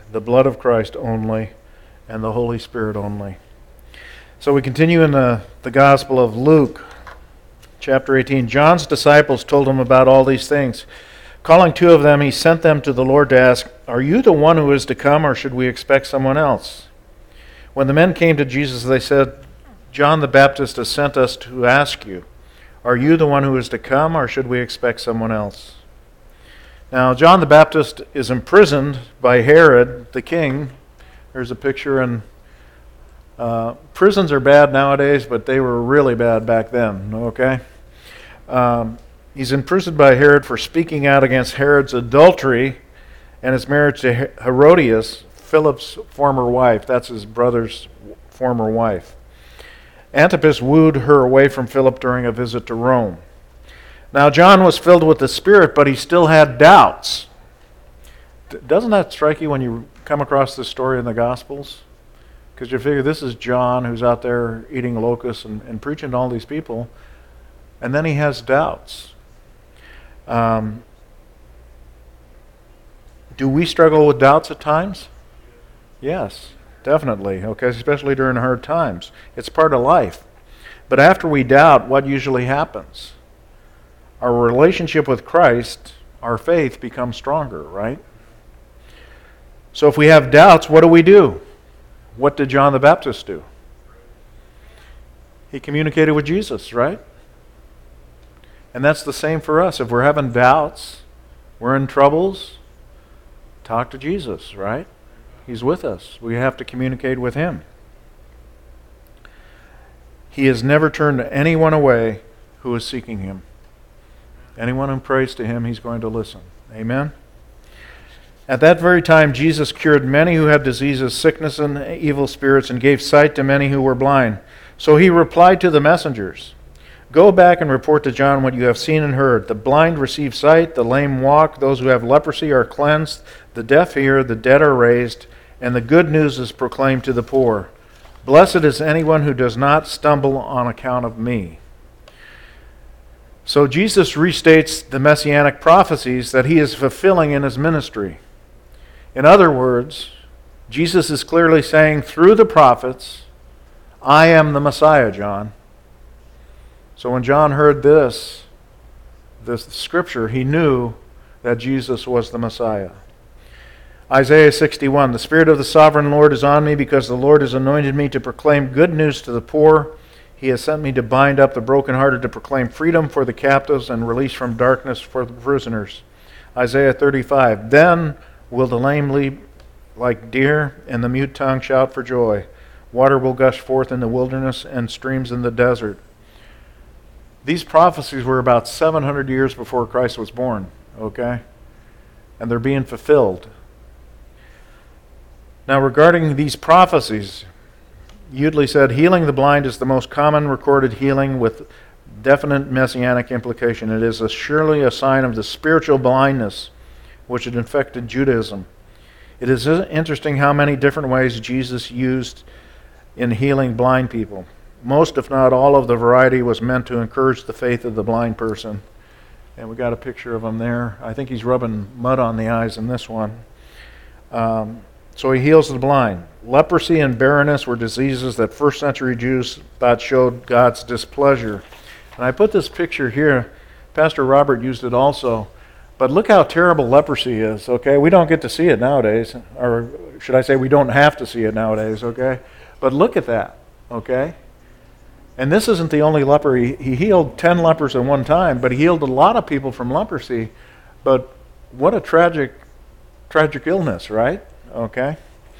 the blood of Christ only, and the Holy Spirit only. So we continue in the Gospel of Luke, chapter 18. John's disciples told him about all these things. Calling two of them, he sent them to the Lord to ask, "Are you the one who is to come, or should we expect someone else?" When the men came to Jesus, they said, "John the Baptist has sent us to ask you, are you the one who is to come, or should we expect someone else?" Now, John the Baptist is imprisoned by Herod, the king. There's a picture in prisons are bad nowadays, but they were really bad back then, okay? He's imprisoned by Herod for speaking out against Herod's adultery and his marriage to Herodias, Philip's former wife. That's his brother's former wife. Antipas wooed her away from Philip during a visit to Rome. Now, John was filled with the Spirit, but he still had doubts. Doesn't that strike you when you come across this story in the Gospels? Because you figure this is John who's out there eating locusts and preaching to all these people, and then he has doubts. Do we struggle with doubts at times? Yes, definitely, okay, especially during hard times. It's part of life. But after we doubt, what usually happens? Our relationship with Christ, our faith becomes stronger, right? So if we have doubts, what do? What did John the Baptist do? He communicated with Jesus, right? And that's the same for us. If we're having doubts, we're in troubles, talk to Jesus, right? He's with us. We have to communicate with Him. He has never turned anyone away who is seeking Him. Anyone who prays to Him, He's going to listen. Amen? At that very time, Jesus cured many who had diseases, sickness, and evil spirits, and gave sight to many who were blind. So He replied to the messengers, "Go back and report to John what you have seen and heard. The blind receive sight, the lame walk, those who have leprosy are cleansed, the deaf hear, the dead are raised, and the good news is proclaimed to the poor. Blessed is anyone who does not stumble on account of me." So Jesus restates the messianic prophecies that He is fulfilling in His ministry. In other words, Jesus is clearly saying through the prophets, "I am the Messiah, John." So when John heard this scripture, he knew that Jesus was the Messiah. Isaiah 61, "The Spirit of the Sovereign Lord is on me, because the Lord has anointed me to proclaim good news to the poor. He has sent me to bind up the brokenhearted, to proclaim freedom for the captives and release from darkness for the prisoners." Isaiah 35, "Then will the lame leap like deer, and the mute tongue shout for joy. Water will gush forth in the wilderness and streams in the desert." These prophecies were about 700 years before Christ was born, okay? And they're being fulfilled. Now, regarding these prophecies, Udley said, "Healing the blind is the most common recorded healing with definite messianic implication. It is surely a sign of the spiritual blindness which had infected Judaism. It is interesting how many different ways Jesus used in healing blind people. Most, if not all, of the variety was meant to encourage the faith of the blind person." And we got a picture of him there. I think he's rubbing mud on the eyes in this one. So he heals the blind. Leprosy and barrenness were diseases that first century Jews thought showed God's displeasure. And I put this picture here. Pastor Robert used it also. But look how terrible leprosy is, okay? We don't get to see it nowadays. Or should I say we don't have to see it nowadays, okay? But look at that, okay? And this isn't the only leper. He healed 10 lepers at one time, but he healed a lot of people from leprosy. But what a tragic illness, right? Okay.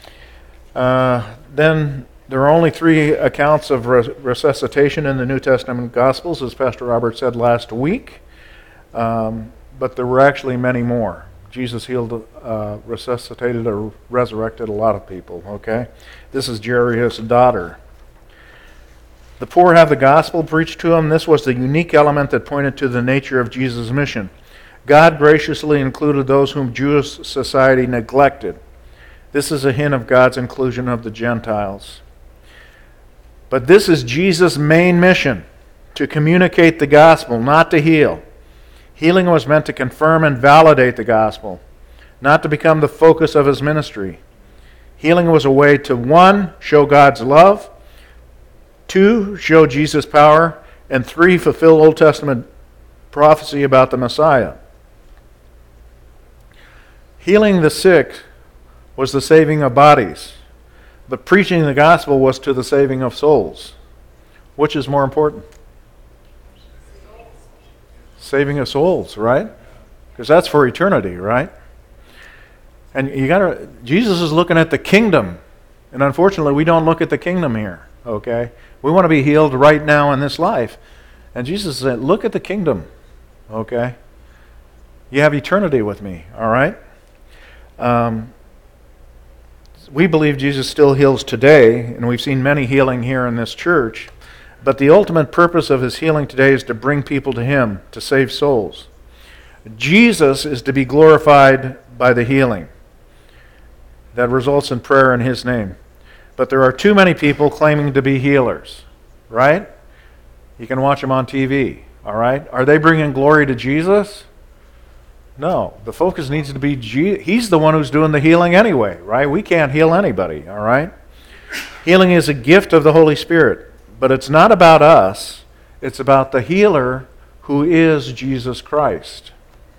Then there are only 3 accounts of resuscitation in the New Testament Gospels, as Pastor Robert said last week. But there were actually many more. Jesus healed, resuscitated, or resurrected a lot of people, okay? This is Jairus' daughter. The poor have the gospel preached to them. This was the unique element that pointed to the nature of Jesus' mission. God graciously included those whom Jewish society neglected. This is a hint of God's inclusion of the Gentiles. But this is Jesus' main mission, to communicate the gospel, not to heal. Healing was meant to confirm and validate the gospel, not to become the focus of his ministry. Healing was a way to, 1, show God's love, 2, show Jesus' power, and 3, fulfill Old Testament prophecy about the Messiah. Healing the sick was the saving of bodies, but preaching the gospel was to the saving of souls. Which is more important? Saving of souls, right? Because that's for eternity, right? And Jesus is looking at the kingdom. And unfortunately, we don't look at the kingdom here, okay? We want to be healed right now in this life. And Jesus said, look at the kingdom, okay? You have eternity with me, all right? We believe Jesus still heals today, and we've seen many healing here in this church. But the ultimate purpose of his healing today is to bring people to him, to save souls. Jesus is to be glorified by the healing that results in prayer in his name. But there are too many people claiming to be healers, right? You can watch them on TV, all right? Are they bringing glory to Jesus? No. The focus needs to be he's the one who's doing the healing anyway, right? We can't heal anybody, all right? Healing is a gift of the Holy Spirit, but it's not about us. It's about the healer who is Jesus Christ.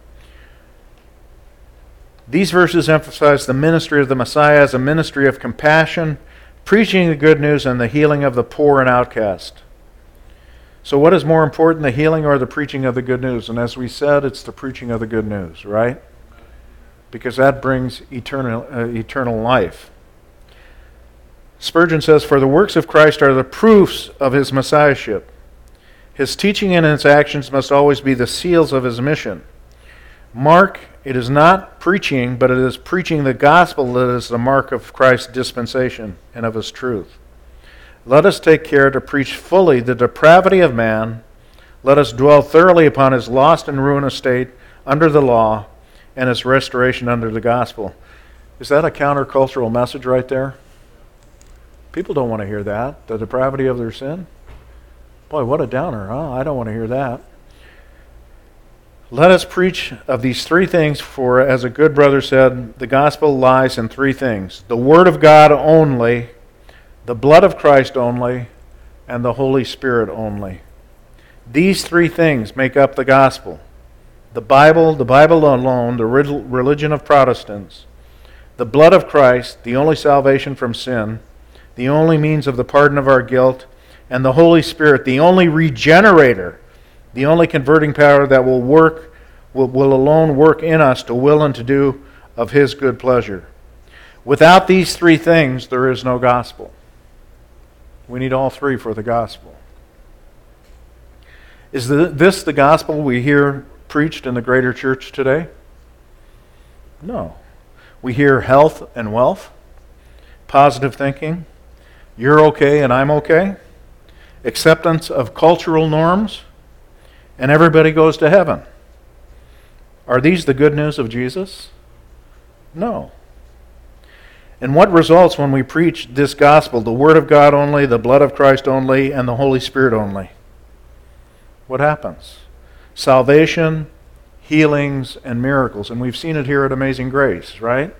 These verses emphasize the ministry of the Messiah as a ministry of compassion, preaching the good news, and the healing of the poor and outcast. So what is more important, the healing or the preaching of the good news? And as we said, it's the preaching of the good news, right? Because that brings eternal life. Spurgeon says, "For the works of Christ are the proofs of his messiahship. His teaching and his actions must always be the seals of his mission. Mark, it is not preaching, but it is preaching the gospel that is the mark of Christ's dispensation and of his truth. Let us take care to preach fully the depravity of man. Let us dwell thoroughly upon his lost and ruinous state under the law and his restoration under the gospel." Is that a countercultural message right there? People don't want to hear that, the depravity of their sin. Boy, what a downer, huh? I don't want to hear that. Let us preach of these three things, for as a good brother said, the gospel lies in three things: the Word of God only, the blood of Christ only, and the Holy Spirit only. These three things make up the gospel. The Bible alone, the religion of Protestants, the blood of Christ, the only salvation from sin, the only means of the pardon of our guilt, and the Holy Spirit, the only regenerator, the only converting power that will alone work in us to will and to do of his good pleasure. Without these three things, there is no gospel. We need all three for the gospel. Is this the gospel we hear preached in the greater church today? No. We hear health and wealth, positive thinking, you're okay and I'm okay, acceptance of cultural norms, and everybody goes to heaven. Are these the good news of Jesus? No. And what results when we preach this gospel, the Word of God only, the blood of Christ only, and the Holy Spirit only? What happens? Salvation, healings, and miracles. And we've seen it here at Amazing Grace, right?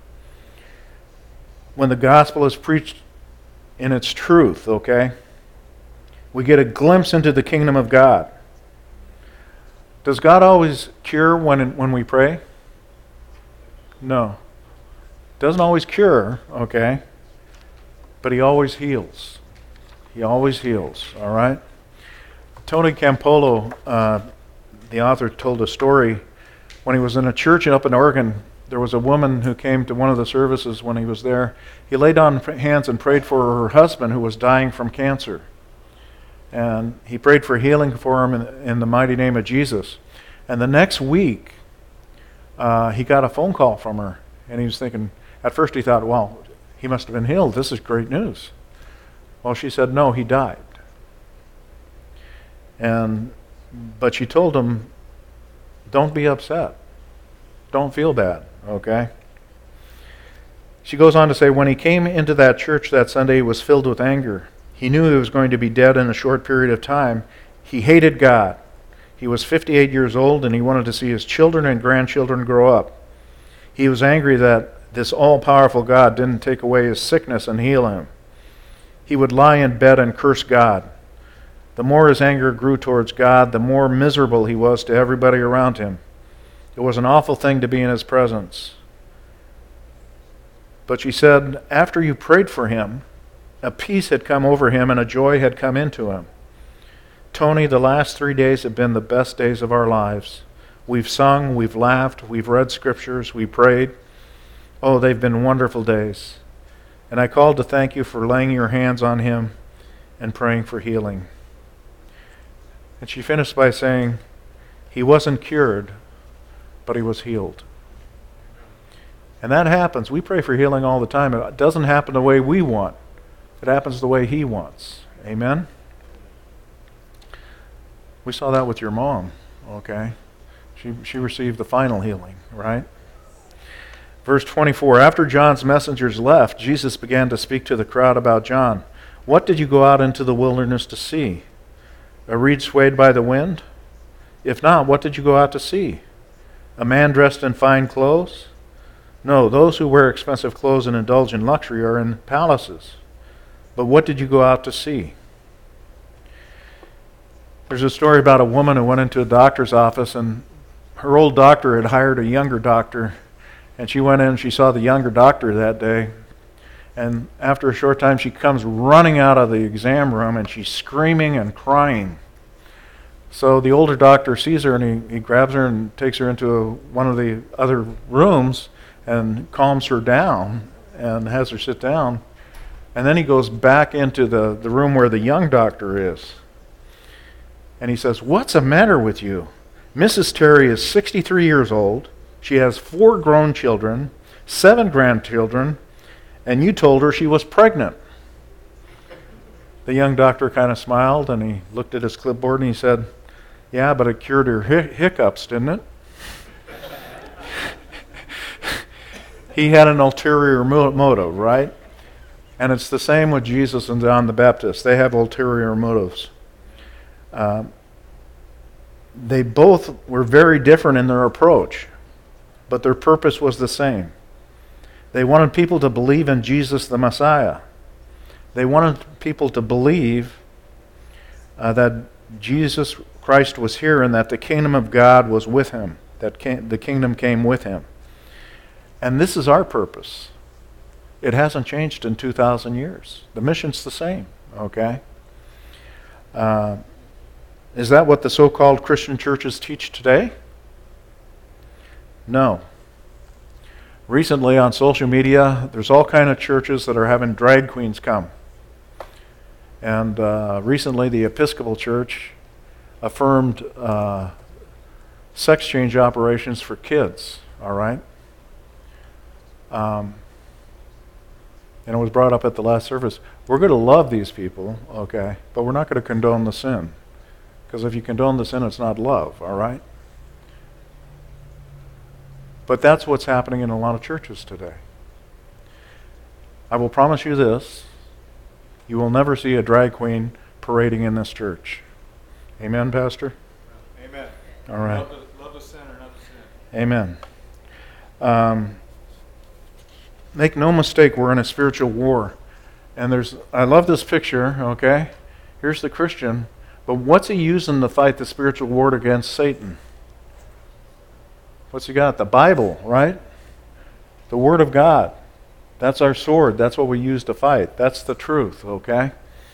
When the gospel is preached in its truth, okay, we get a glimpse into the kingdom of God. Does God always cure when we pray? No. Doesn't always cure, okay, but he always heals. He always heals, all right? Tony Campolo, the author, told a story when he was in a church up in Oregon. There was a woman who came to one of the services when he was there. He laid on hands and prayed for her husband who was dying from cancer. And he prayed for healing for him in the mighty name of Jesus. And the next week, he got a phone call from her. And he was thinking, at first he thought, well, he must have been healed. This is great news. Well, she said, no, he died. But she told him, don't be upset. Don't feel bad, okay? She goes on to say, when he came into that church that Sunday, he was filled with anger. He knew he was going to be dead in a short period of time. He hated God. He was 58 years old, and he wanted to see his children and grandchildren grow up. He was angry that this all-powerful God didn't take away his sickness and heal him. He would lie in bed and curse God. The more his anger grew towards God, the more miserable he was to everybody around him. It was an awful thing to be in his presence. But she said, after you prayed for him, a peace had come over him and a joy had come into him. Tony, the last 3 days have been the best days of our lives. We've sung, we've laughed, we've read scriptures, we prayed. Oh, they've been wonderful days. And I called to thank you for laying your hands on him and praying for healing. And she finished by saying, he wasn't cured, but he was healed. And that happens. We pray for healing all the time. It doesn't happen the way we want. It happens the way he wants. Amen? We saw that with your mom, okay? She received the final healing, right? Verse 24, after John's messengers left, Jesus began to speak to the crowd about John. What did you go out into the wilderness to see? A reed swayed by the wind? If not, what did you go out to see? A man dressed in fine clothes? No, those who wear expensive clothes and indulge in luxury are in palaces. But what did you go out to see? There's a story about a woman who went into a doctor's office, and her old doctor had hired a younger doctor, and she went in and she saw the younger doctor that day. And after a short time, she comes running out of the exam room, and she's screaming and crying. So the older doctor sees her, and he grabs her and takes her into one of the other rooms and calms her down and has her sit down. And then he goes back into the room where the young doctor is. And he says, what's the matter with you? Mrs. Terry is 63 years old. She has 4 grown children, 7 grandchildren, and you told her she was pregnant. The young doctor kind of smiled, and he looked at his clipboard and he said, yeah, but it cured her hiccups, didn't it? He had an ulterior motive, right? And it's the same with Jesus and John the Baptist. They have ulterior motives. They both were very different in their approach, but their purpose was the same. They wanted people to believe in Jesus the Messiah. They wanted people to believe that Jesus Christ was here and that the kingdom of God was with him, that the kingdom came with him. And this is our purpose. It hasn't changed in 2,000 years. The mission's the same, okay? Is that what the so-called Christian churches teach today? No. Recently on social media, there's all kind of churches that are having drag queens come. And recently the Episcopal Church affirmed sex change operations for kids, all right? And it was brought up at the last service. We're going to love these people, okay, but we're not going to condone the sin. Because if you condone the sin, it's not love, all right? But that's what's happening in a lot of churches today. I will promise you this. You will never see a drag queen parading in this church. Amen, Pastor? Amen. All right. Love the sinner, not the sin. Amen. Make no mistake, we're in a spiritual war. And I love this picture, okay? Here's the Christian. But what's he using to fight the spiritual war against Satan? What's he got? The Bible, right? The Word of God. That's our sword. That's what we use to fight. That's the truth, okay?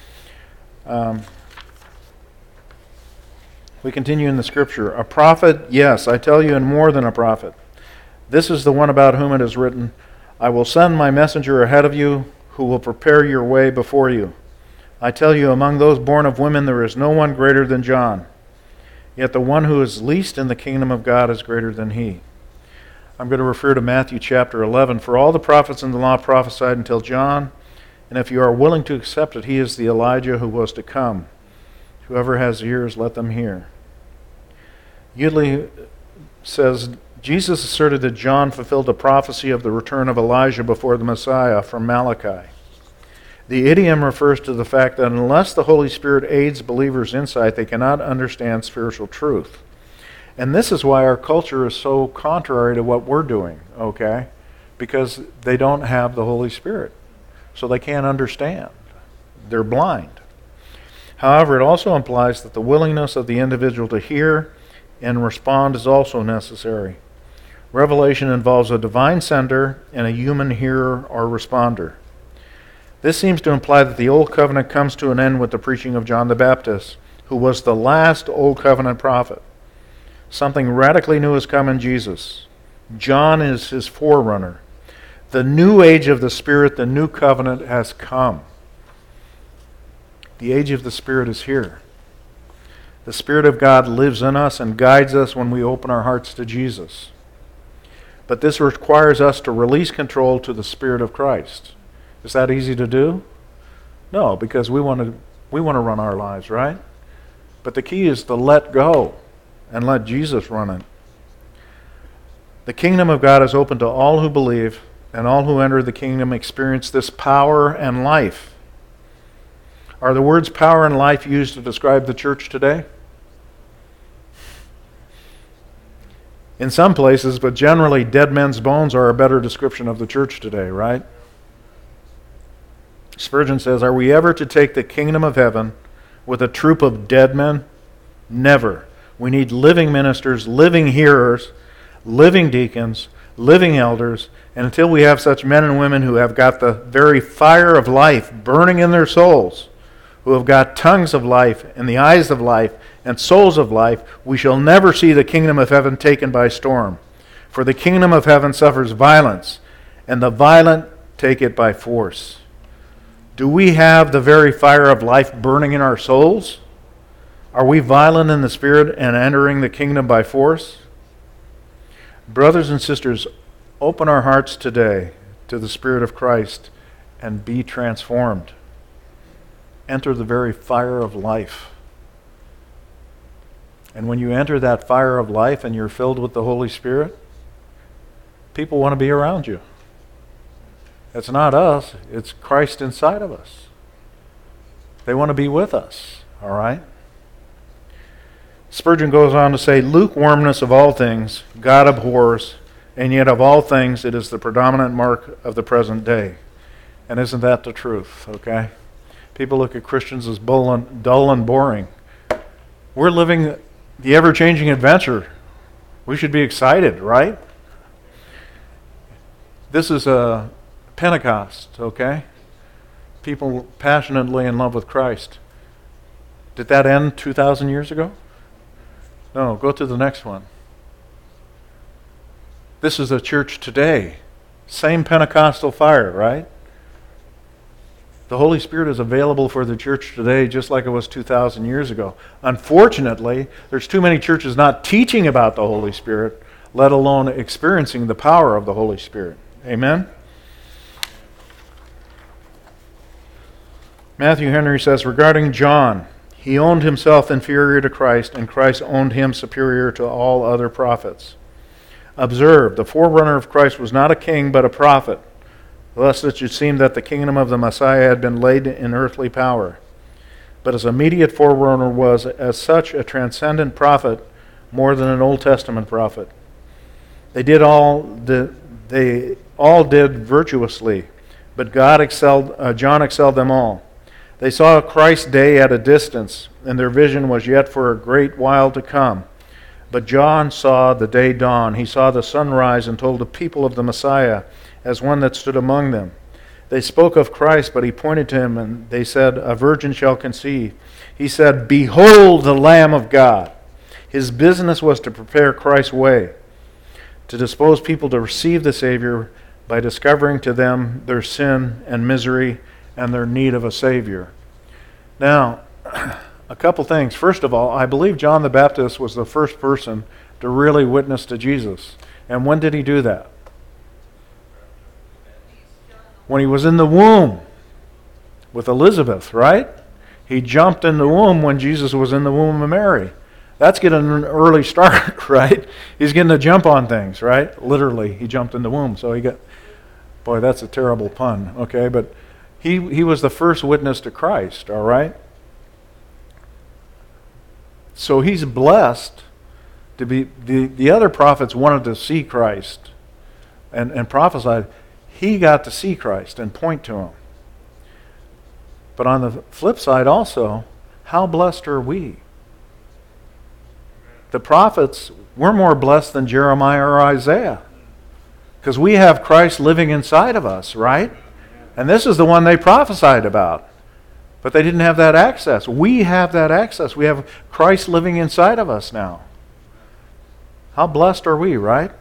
We continue in the Scripture. A prophet, yes, I tell you, and more than a prophet. This is the one about whom it is written, I will send my messenger ahead of you who will prepare your way before you. I tell you, among those born of women there is no one greater than John. Yet the one who is least in the kingdom of God is greater than he. I'm going to refer to Matthew chapter 11. For all the prophets in the law prophesied until John, and if you are willing to accept it, he is the Elijah who was to come. Whoever has ears, let them hear. Yudley says, Jesus asserted that John fulfilled a prophecy of the return of Elijah before the Messiah from Malachi. The idiom refers to the fact that unless the Holy Spirit aids believers' insight, they cannot understand spiritual truth. And this is why our culture is so contrary to what we're doing, okay? because they don't have the Holy Spirit. So they can't understand. They're blind. However, it also implies that the willingness of the individual to hear and respond is also necessary. Revelation involves a divine sender and a human hearer or responder. This seems to imply that the Old Covenant comes to an end with the preaching of John the Baptist, who was the last Old Covenant prophet. Something radically new has come in Jesus. John is his forerunner. The new age of the Spirit, the new covenant, has come. The age of the Spirit is here. The Spirit of God lives in us and guides us when we open our hearts to Jesus. But this requires us to release control to the Spirit of Christ. Is that easy to do? No, because we want to run our lives, right? But the key is to let go and let Jesus run it. The kingdom of God is open to all who believe, and all who enter the kingdom experience this power and life. Are the words power and life used to describe the church today? In some places, but generally dead men's bones are a better description of the church today, right? Spurgeon says, "Are we ever to take the kingdom of heaven with a troop of dead men? Never. We need living ministers, living hearers, living deacons, living elders, and until we have such men and women who have got the very fire of life burning in their souls, who have got tongues of life and the eyes of life and souls of life, we shall never see the kingdom of heaven taken by storm. For the kingdom of heaven suffers violence, and the violent take it by force." Do we have the very fire of life burning in our souls? Are we violent in the Spirit and entering the kingdom by force? Brothers and sisters, open our hearts today to the Spirit of Christ and be transformed. Enter the very fire of life. And when you enter that fire of life and you're filled with the Holy Spirit, people want to be around you. It's not us, it's Christ inside of us. They want to be with us, all right? Spurgeon goes on to say, "Lukewarmness of all things God abhors, and yet of all things it is the predominant mark of the present day." And isn't that the truth, okay? People look at Christians as dull and boring. We're living the ever-changing adventure. We should be excited, right? This is a Pentecost, okay? People passionately in love with Christ. Did that end 2,000 years ago? No, go to the next one. This is a church today. Same Pentecostal fire, right? The Holy Spirit is available for the church today just like it was 2,000 years ago. Unfortunately, there's too many churches not teaching about the Holy Spirit, let alone experiencing the power of the Holy Spirit. Amen? Matthew Henry says, regarding John, he owned himself inferior to Christ, and Christ owned him superior to all other prophets. Observe, the forerunner of Christ was not a king, but a prophet, lest it should seem that the kingdom of the Messiah had been laid in earthly power. But his immediate forerunner was, as such, a transcendent prophet more than an Old Testament prophet. They all did virtuously, but John excelled them all. They saw Christ's day at a distance, and their vision was yet for a great while to come. But John saw the day dawn. He saw the sun rise and told the people of the Messiah as one that stood among them. They spoke of Christ, but he pointed to him, and they said, a virgin shall conceive. He said, behold the Lamb of God. His business was to prepare Christ's way, to dispose people to receive the Savior by discovering to them their sin and misery and their need of a Savior. Now, a couple things. First of all, I believe John the Baptist was the first person to really witness to Jesus. And when did he do that? When he was in the womb with Elizabeth, right? He jumped in the womb when Jesus was in the womb of Mary. That's getting an early start, right? He's getting a jump on things, right? Literally, he jumped in the womb. So he got, boy, that's a terrible pun, okay? But he was the first witness to Christ, all right? So he's blessed to be, the other prophets wanted to see Christ. and prophesied, he got to see Christ and point to him. But on the flip side also, how blessed are we? The prophets, we're more blessed than Jeremiah or Isaiah, because we have Christ living inside of us, right? And this is the one they prophesied about. But they didn't have that access. We have that access. We have Christ living inside of us now. How blessed are we, right?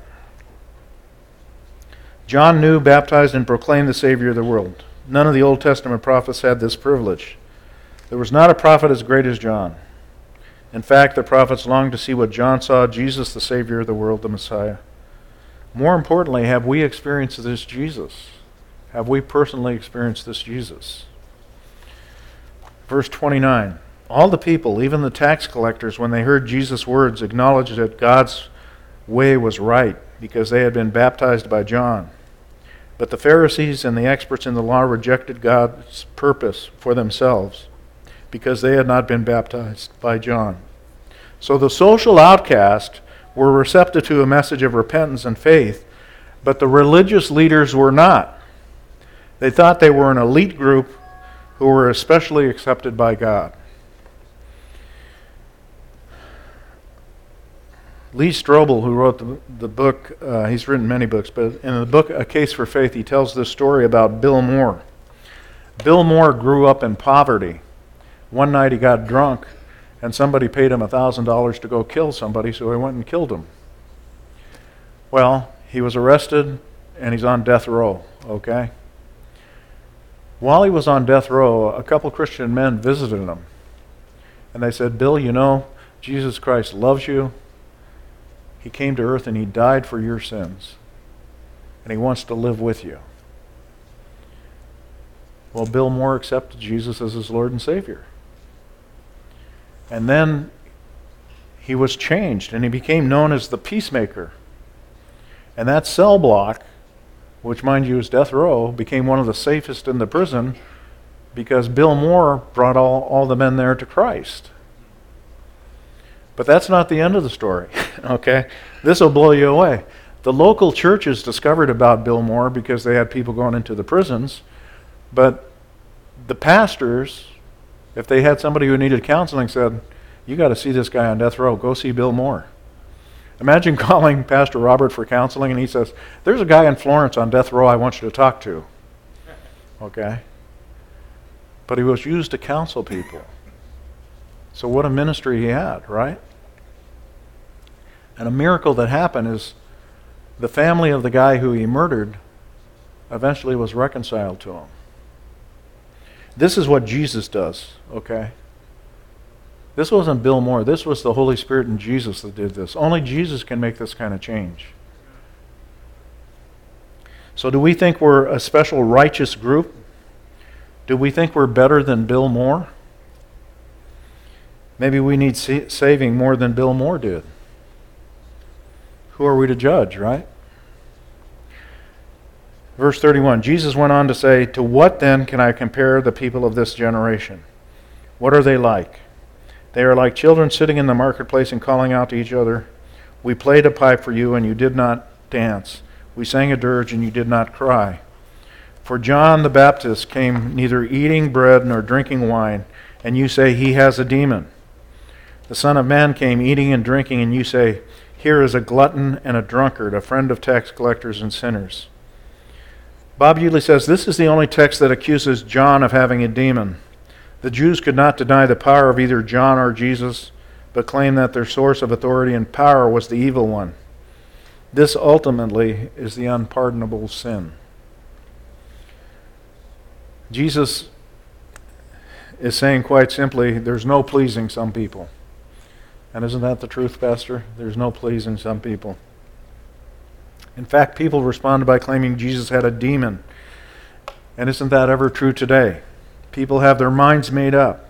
John knew, baptized, and proclaimed the Savior of the world. None of the Old Testament prophets had this privilege. There was not a prophet as great as John. In fact, the prophets longed to see what John saw, Jesus, the Savior of the world, the Messiah. More importantly, have we experienced this Jesus? Have we personally experienced this Jesus? Verse 29, all the people, even the tax collectors, when they heard Jesus' words, acknowledged that God's way was right because they had been baptized by John. But the Pharisees and the experts in the law rejected God's purpose for themselves because they had not been baptized by John. So the social outcasts were receptive to a message of repentance and faith, but the religious leaders were not. They thought they were an elite group who were especially accepted by God. Lee Strobel, who wrote the book, he's written many books, but in the book A Case for Faith, he tells this story about Bill Moore. Bill Moore grew up in poverty. One night he got drunk, and somebody paid him $1,000 to go kill somebody, so he went and killed him. Well, he was arrested, and he's on death row, okay? While he was on death row, a couple Christian men visited him, and they said, Bill, you know, Jesus Christ loves you. He came to earth and he died for your sins. And he wants to live with you. Well, Bill Moore accepted Jesus as his Lord and Savior. And then he was changed and he became known as the Peacemaker. And that cell block, which mind you is death row, became one of the safest in the prison because Bill Moore brought all the men there to Christ. But that's not the end of the story, okay? This will blow you away. The local churches discovered about Bill Moore because they had people going into the prisons, but the pastors, if they had somebody who needed counseling, said, you got to see this guy on death row, go see Bill Moore. Imagine calling Pastor Robert for counseling and he says, there's a guy in Florence on death row I want you to talk to. Okay? But he was used to counsel people. So what a ministry he had, right? And a miracle that happened is the family of the guy who he murdered eventually was reconciled to him. This is what Jesus does, okay? This wasn't Bill Moore. This was the Holy Spirit and Jesus that did this. Only Jesus can make this kind of change. So do we think we're a special righteous group? Do we think we're better than Bill Moore? Maybe we need saving more than Bill Moore did. Who are we to judge, right? Verse 31, Jesus went on to say, to what then can I compare the people of this generation? What are they like? They are like children sitting in the marketplace and calling out to each other, we played a pipe for you and you did not dance. We sang a dirge and you did not cry. For John the Baptist came neither eating bread nor drinking wine, and you say he has a demon. The Son of Man came eating and drinking, and you say, here is a glutton and a drunkard, a friend of tax collectors and sinners. Bob Utley says, this is the only text that accuses John of having a demon. The Jews could not deny the power of either John or Jesus, but claim that their source of authority and power was the evil one. This ultimately is the unpardonable sin. Jesus is saying quite simply, there's no pleasing some people. And isn't that the truth, Pastor? There's no pleasing some people. In fact, people responded by claiming Jesus had a demon. And isn't that ever true today? People have their minds made up.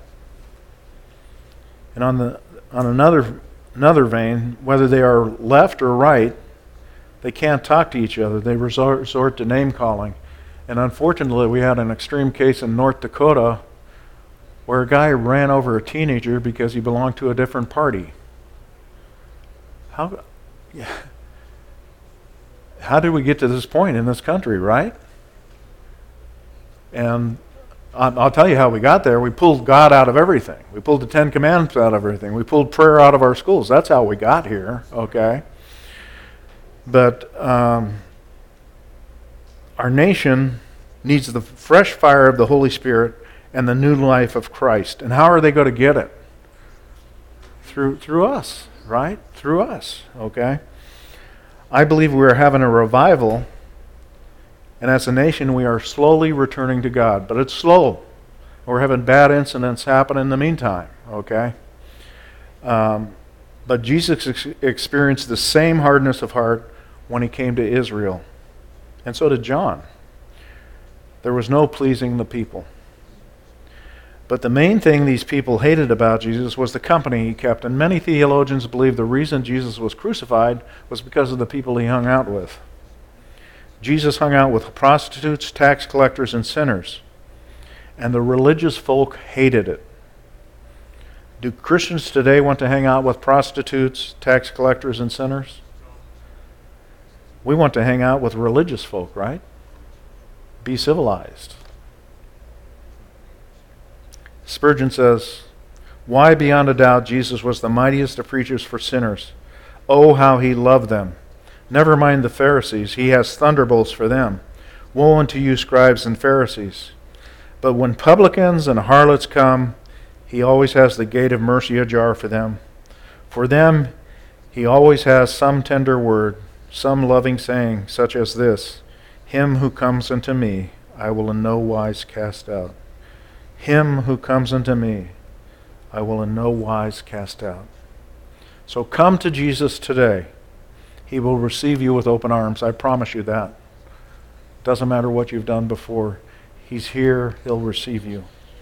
And on another vein, whether they are left or right, they can't talk to each other. They resort to name calling. And unfortunately, we had an extreme case in North Dakota where a guy ran over a teenager because he belonged to a different party. how did we get to this point in this country, right? And I'll tell you how we got there. We pulled God out of everything. We pulled the Ten Commandments out of everything. We pulled prayer out of our schools. That's how we got here, okay? But our nation needs the fresh fire of the Holy Spirit and the new life of Christ. And how are they going to get it? Through us, right? Through us, okay? I believe we're having a revival, and as a nation we are slowly returning to God. But it's slow. We're having bad incidents happen in the meantime, okay? But Jesus experienced the same hardness of heart when he came to Israel. And so did John. There was no pleasing the people. But the main thing these people hated about Jesus was the company he kept. And many theologians believe the reason Jesus was crucified was because of the people he hung out with. Jesus hung out with prostitutes, tax collectors, and sinners. And the religious folk hated it. Do Christians today want to hang out with prostitutes, tax collectors, and sinners? We want to hang out with religious folk, right? Be civilized. Spurgeon says, "Why, beyond a doubt, Jesus was the mightiest of preachers for sinners. Oh, how he loved them. Never mind the Pharisees. He has thunderbolts for them. Woe unto you, scribes and Pharisees. But when publicans and harlots come, he always has the gate of mercy ajar for them. For them, he always has some tender word, some loving saying, such as this, Him who comes unto me, I will in no wise cast out. Him who comes unto me, I will in no wise cast out." So come to Jesus today. He will receive you with open arms. I promise you that. Doesn't matter what you've done before. He's here. He'll receive you.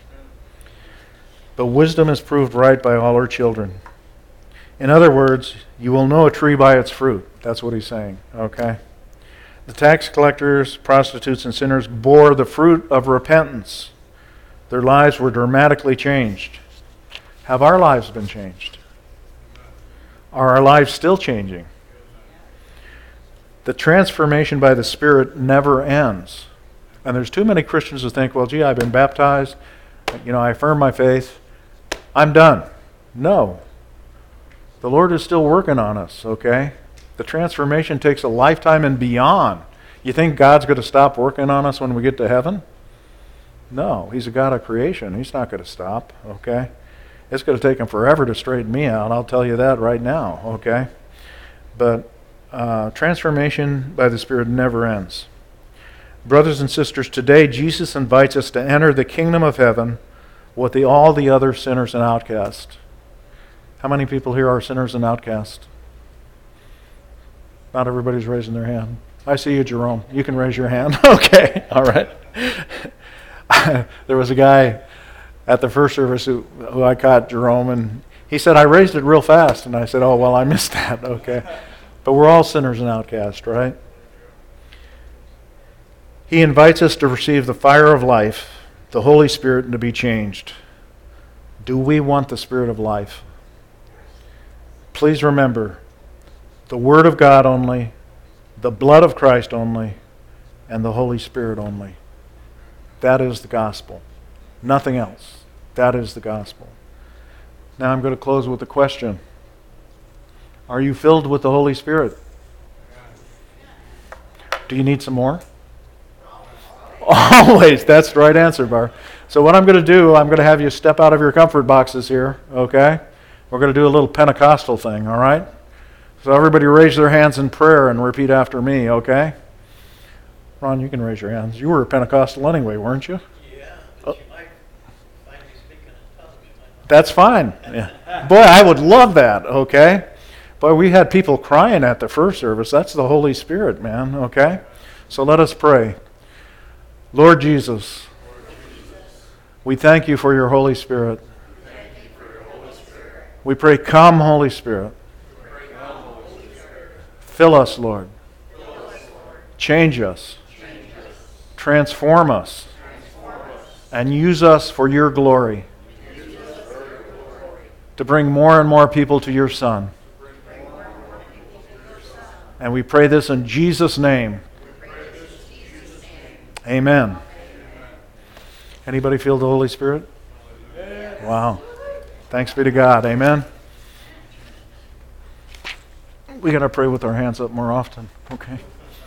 But wisdom is proved right by all her children. In other words, you will know a tree by its fruit. That's what he's saying, okay? The tax collectors, prostitutes, and sinners bore the fruit of repentance. Their lives were dramatically changed. Have our lives been changed? Are our lives still changing? The transformation by the Spirit never ends. And there's too many Christians who think, well, gee, I've been baptized, I affirm my faith, I'm done. No. The Lord is still working on us, okay? The transformation takes a lifetime and beyond. You think God's going to stop working on us when we get to heaven? No, He's a God of creation. He's not going to stop, okay? It's going to take Him forever to straighten me out. I'll tell you that right now, okay? But transformation by the Spirit never ends. Brothers and sisters, today Jesus invites us to enter the kingdom of heaven with all the other sinners and outcasts. How many people here are sinners and outcasts? Not everybody's raising their hand. I see you, Jerome. You can raise your hand. Okay, all right. There was a guy at the first service who I caught, Jerome, and he said, I raised it real fast. And I said, oh, well, I missed that. Okay. But we're all sinners and outcasts, right? He invites us to receive the fire of life, the Holy Spirit, and to be changed. Do we want the Spirit of life? Please remember, the Word of God only, the blood of Christ only, and the Holy Spirit only. That is the gospel. Nothing else. That is the gospel. Now I'm going to close with a question. Are you filled with the Holy Spirit? Do you need some more? Always. That's the right answer, Bar. So what I'm going to do, I'm going to have you step out of your comfort boxes here, okay? We're going to do a little Pentecostal thing, all right? So everybody raise their hands in prayer and repeat after me, okay? Ron, you can raise your hands. You were a Pentecostal anyway, weren't you? Yeah, but you might find me speaking in tongues. That's fine. Yeah. Boy, I would love that, okay? Boy, we had people crying at the first service. That's the Holy Spirit, man, okay? So let us pray. Lord Jesus, we thank you for your Holy Spirit. We pray, come, Holy Spirit. Fill us, Lord. Change us. Transform us. And use us for your glory. To bring more and more people to your Son. And we pray this in Jesus' name. Amen. Anybody feel the Holy Spirit? Wow. Thanks be to God. Amen. We got to pray with our hands up more often. Okay.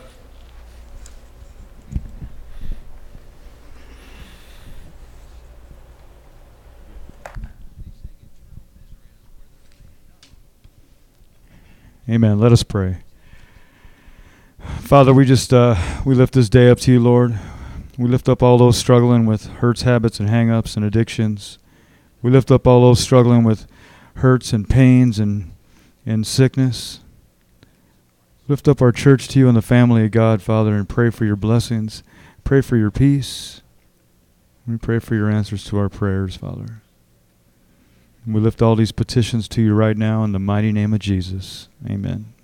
Amen. Let us pray. Father, we lift this day up to you, Lord. We lift up all those struggling with hurts, habits, and hang-ups and addictions. We lift up all those struggling with hurts and pains and sickness. Lift up our church to you and the family of God, Father, and pray for your blessings. Pray for your peace. We pray for your answers to our prayers, Father. And we lift all these petitions to you right now in the mighty name of Jesus. Amen.